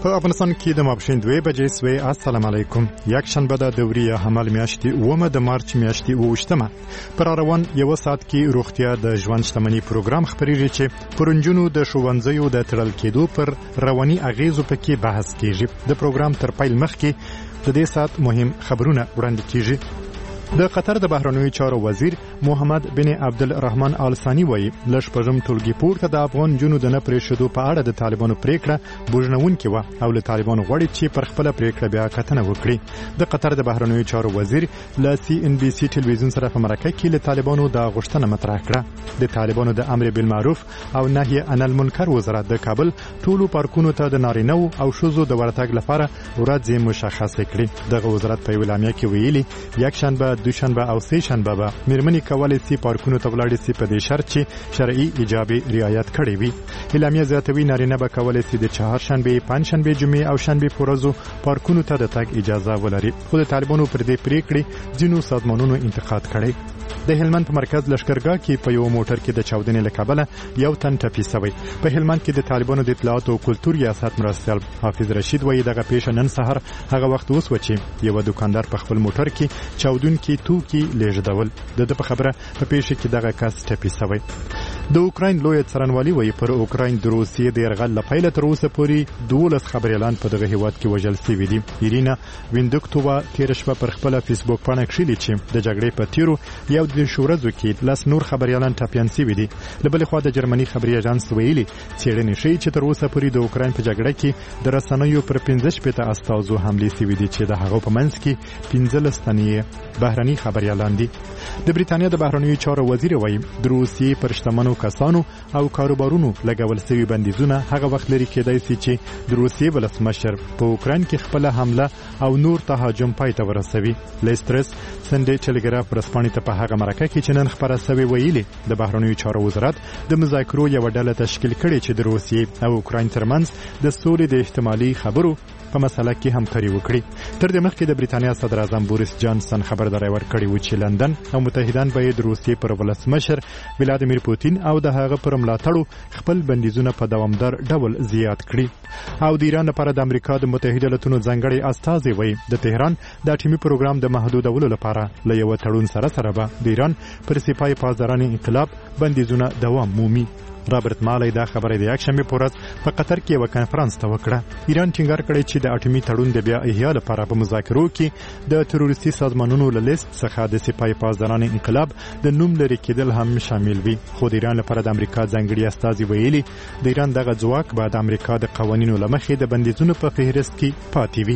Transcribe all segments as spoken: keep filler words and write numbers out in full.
په افغانستان کې د ماپښین دوه بجې سوی. السلام علیکم. یک شنبه د دوري حمل میاشتې اومه د مارچ میاشتې اوویشتمه پر روان یو ساعت کې روغتیا د ژوند شتمنۍ پروګرام خبرېږي چې پرونجونو د ښوونځیو د تړل کېدو پر رواني اغیزو پکې بحث کیږي. د پروګرام تر پیل مخکې د دې ساعت مهم خبرونه وړاندې کیږي. د قطر د بهرنیو چارو وزیر محمد بن عبدالرحمن آل ثاني وایي له شپږم ټولګي پورته د افغان جنو د نه پرېښودو په اړه د طالبانو پریکړه بوږنونکې وه او له طالبانو غواړي چې پر خپله پریکړه بیا کتنه وکړي. د قطر د بهرنیو چارو وزیر له سی ان بي سي ټلویزیون سره په مرکه کې له طالبانو د غوښتنه مطرح کړه. د طالبانو د امر بالمعروف او نهي عن المنکر وزارت د کابل ټولو پارکونو ته د نارینه او ښځو د ورتګ لپاره ورځې مشخصې کړې. دغه وزارت په یوه اعلامیه کې ویلي یکشنبه دوشنبه او سه شنبه به مېرمنې کولی سي پارکونو ته ولاړې سي په دې شرط چې شرعي ایجاب رعایت کړی وي. اعلامیه زیاتوي نارینه به کولی سي د چهارشنبې، پنجشنبې، جمعې او شنبې په ورځو پارکونو ته د تګ اجازه ولري. خو د طالبانو پر دې پریکړې ځینو سازمانونو انتقاد کړی. د هلمند په مرکز لشکرګاه کې په یو موټر کې د چاودنې له کبله یو تن ټپي شوی. په هلمند کې د طالبانو د اطلاعات او کلتور ریاست مرستیال حافظ رشید وایي دغه پیښه نن سهار هغه وخت وسوه چې یو دکاندار په خپل موټر کې چاودونکي توکي لیږدول. د ده په خبره په پیښه کې دغه کس ټپي شوی. د اوکراین لوی څارنوالي وایي پر اوکراین د روسیې د یرغل له پیله تر اوسه پورې دولس خبریالان په دغه هیواد کې وژل شوي دي. ایرینا ویندوکتووا تېره شپه پر خپله فیسبوک پاڼه کښلي چې د جګړې په تیرو یو دېرش ورځو کې لس نور خبریالان ټپیان شوي دي. له بلې خوا د جرمني خبري اژانس ویلي څېړنې ښیي چې تر اوسه پورې د اوکراین په جګړه کې د رسنیو پر پنځه شپېته استازو حملې شوي دي چې د هغو په منځ کې پنځلس تنې بهرني خبریالان دي. د بریتانیا د بهرنیو چارو وزیر وایي د روسیې پر شتمنو کسانو او کاروبارونو لګول شوي بندیزونه هغه وخت لري کېدای شي چې د روسیې ولسمشر په اوکراین کې خپله حمله او نور تهاجم پای ته ورسوي. لیسترس سنډې ټلګراف ورځپاڼې ته په هغه مرکه کې چې نن خپره شوې ویلي د بهرنیو چارو وزارت د مذاکرو یوه ډله تشکیل کړې چې د روسیې او اوکراین ترمنځ د سولې د احتمالي خبرو په مسله کې همکاري وکړي. تر دې مخکې د بریتانیا صدر اعظم بوریس جانسن خبرداری ورکړی و چې لندن او متحدان به د روسیې پر ولسمشر ولادیمیر پوتین او د هغه پر ملاتړو خپل بندیزونه په دوامدار ډول زیات کړي. او د ایران لپاره د امریکا د متحده ایالاتونو ځانګړی استازی وایي د تهران د اټومي پروګرام د محدودولو لپاره له یو تړون سره سره به د ایران پر سپاه پاسدارانو انقلاب بندیزونه دوام مومي. رابرټ مالی دا خبره د یکشنبې په ورځ په قطر کې یوه کنفرانس ته وکړه. ایران ټینګار کړی چې د اټومي تړون د بیا احیا لپاره په مذاکرو کې د تروریستي سازمانونو له لیست څخه د سپاه پاسدارانو انقلاب د نوم لرې کېدل هم شامل وي. خو د ایران لپاره د امریکا ځانګړي استازي ویلي د ایران دغه ځواک به د امریکا د قوانینو له مخې د بندیزونو په فهرست کې پاتې وي.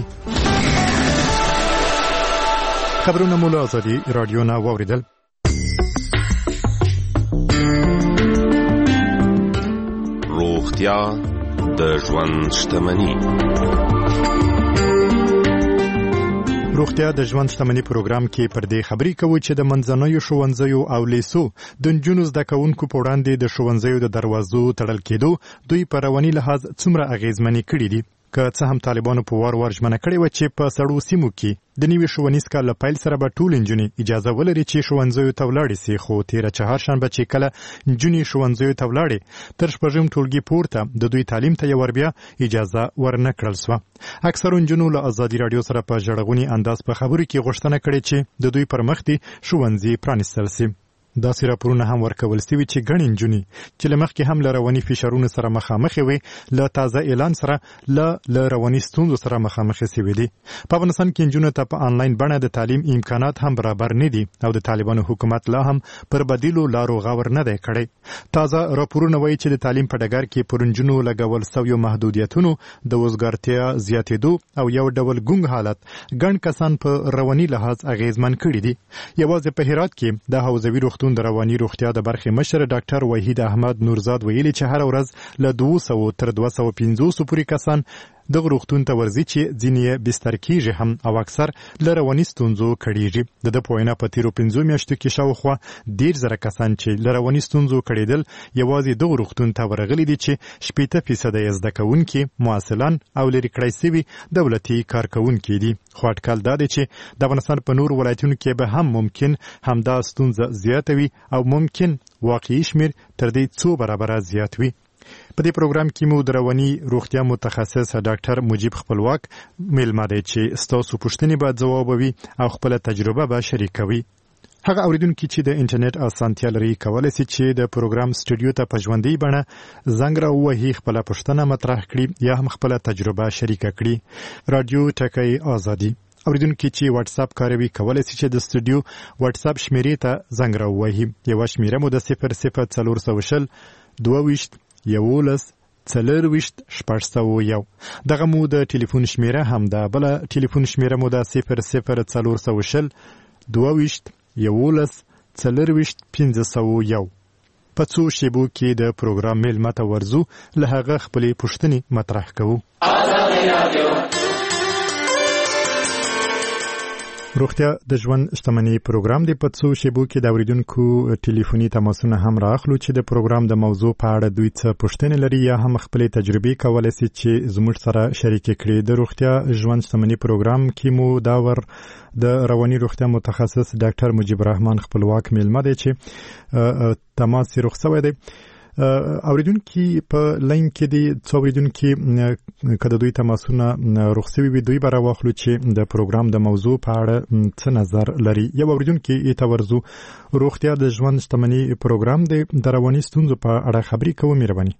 خبرونه مو له ازادي راډیو نه واورېدل. روغتیا د ژوند شتمني. روغتیا د ژوند شتمنۍ پروګرام کې پر دې خبرې کوو چې د منځنیو ښوونځیو او لیسو د نجونو زده کوونکو په وړاندې د ښوونځیو د دروازو تړل کېدو دوی په رواني لحاظ څومره اغېزمنې کړي دي. که څه هم طالبانو په وار وار ژمنه کړې وه چې په سړو سیمو کې د نوي ښوونیز کال له پیل سره به ټول نجونې اجازه ولري چې ښوونځیو ته ولاړې سي. خو تېره چهارشنبه چې کله نجونې ښوونځیو ته ولاړې تر شپږم ټولګي پورته د دوی تعلیم ته یې ور بیا اجازه ورنه کړل سوه. اکثرو نجونو له ازادي راډیو سره په ژړغوني انداز په خبرو کې غوښتنه کړې چې د دوی پر مخ دې ښوونځي پرانیستل سي. داسې راپورونه هم ورکول سوي چې ګڼې نجونې چې له مخکې هم له رواني فشارونو سره مخامخې وي له تازه اعلان سره له له رواني ستونزو سره مخامخې سوي دي. په افغانستان کې نجونو ته په آنلاین بڼه د تعلیم امکانات هم برابر نه دي او د طالبانو حکومت لا هم پر بدیلو لارو غور نه دی کړی. تازه راپورونه وایي چې د تعلیم په ډګر کې پر نجونو لګول سویو محدودیتونو د وزګارتیا زیاتېدو او یو ډول ګونګ حالت ګڼ کسان په رواني لحاظ اغېزمن کړي دي. یوازې په هرات کې د حوزوي روغتون د رواني روغتیا د برخې مشر ډاکټر وحید احمد نورزاد ویلي چې هر ورځ له دوه سوه تر دوه سوه پنځوس پورې کسان دغه روغتون ته ورځي چې ځینې یې بستر کېږي هم او اکثر له رواني ستونزو کړېږي. د ده په وینا په تېرو پنځو میاشتو کې شاوخوا دېرش زره کسان چې له رواني ستونزو کړېدل یوازې دغه روغتون ته ورغلي دي چې شپېته فیصده یې زده کوونکي، محصلان او لرې کړی سوي دولتي کارکوونکي دي. خو اټکل دا دی چې د افغانستان په نورو ولایتونو کې به هم ممکن همدا ستونزه زیاته وي او ممکن واقعي شمېر تر دې څو برابره زیات وي. په دې پروګرام کې مو د رواني روغتیا متخصص ډاکټر مجيب خپلواک میلمه دی چې ستاسو پوښتنې به ځوابوي او خپل تجربه به شریکوي. هغه اوریدونکو چې د انټرنیټ اسانتیا لري کولای شي چې د پروګرام سټوډیو ته په ژوندۍ بڼه زنګ راووهي، خپل پوښتنه مطرح کړي یا هم خپل تجربه شریک کړي. رادیو ټکای ازادي اوریدونکو چې واتس اپ کاروي کولای شي چې د سټوډیو واتس اپ شمیرې ته زنګ راووهي. یو شمیره مو د صفر صفر څلور سوه شل دوه ویشت یولس څلورویشت شپږ سوه یو. دغه مو د ټلیفون شمیره هم ده. بل ټلیفون شمیره مو د صفر صفر څلور سوه شل دوه ویشت یولس څلورویشت پنځه سوه یو. په څو شیبو کې د پروګرام میلمه ته ورځو، له هغه خپلې پوښتنې مطرح کوو. روغتیا د ژوند شتمنۍ پروګرام دی. په څو شیبو کې د اوریدونکو ټلیفوني تماسونه هم راخلو چې د پروګرام د موضوع په اړه دوی څه پوښتنې لري یا هم خپلې تجربې کولای شي چې زموږ سره شریک کړي. د روغتیا ژوند شتمنۍ پروګرام کې مو دا ور د رواني روغتیا متخصص ډاکټر مجيب الرحمن خپلواک میلمه دی چې تماس یې رخصوي دی. اوریدونکو په لاین کې دي څو اوریدونکو کله دوی تماسونه رخصوي وي دوی به راوخلو چې د پروګرام د موضوع په اړه څه نظر لري. یو اوریدونکو یې تورزو روغتیا د ژوند شتمنۍ پروګرام دی، د رواني ستونزو په اړه خبرې کوو. مهرباني.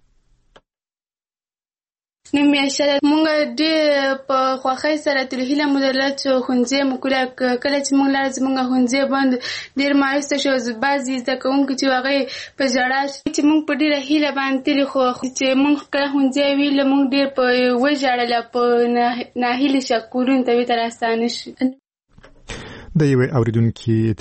نیم میاشته مونږ ډېر په خوښۍ سره تر هیله مو درلود چې ښوونځی مو کله کله چې مونږ لاړو زموږ ښوونځی بند ډېر مایوسه شو. بعضې زده کوونکي چې هغوی په ژړا چې مونږ په ډېره هیله باندې تللي، خو چې مونږ کله ښوونځی ویله مونږ ډېر په وژړل، په ناهیلې شو کورونو ته بېرته راستانه شو. د یوې اوریدونکي